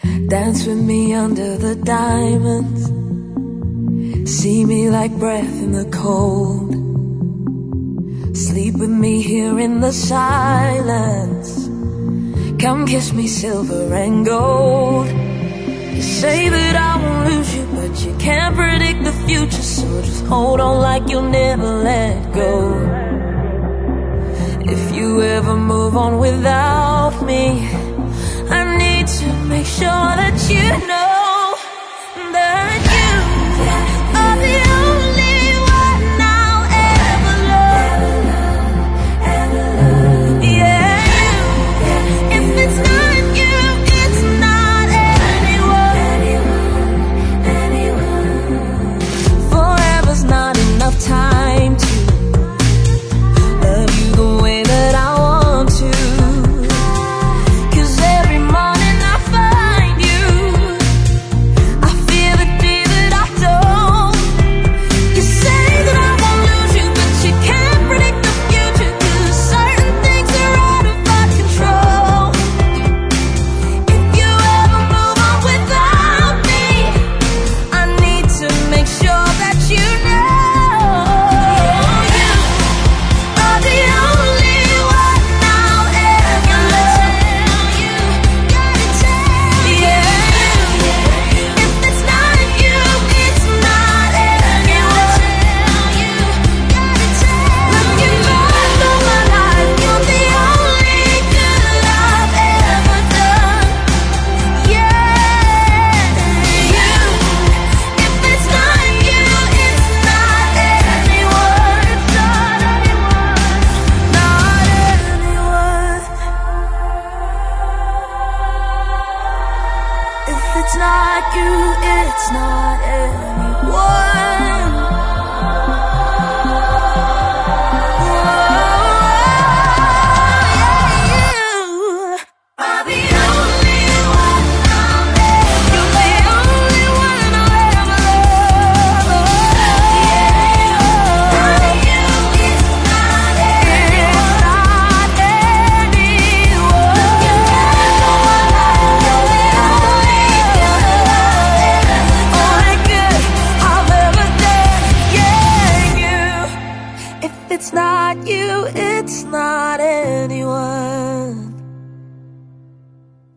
Dance with me under the diamonds. See me like breath in the cold. Sleep with me here in the silence. Come kiss me silver and gold. You say that I won't lose you, but you can't predict the future. So just hold on like you'll never let go. If you ever move on without me, I need to make sure that you know that you are the only one I'll ever love. Yeah, you. If it's not you, it's not anyone. Forever's not enough time to love you the way that I want to. It's not you, it's not anyone.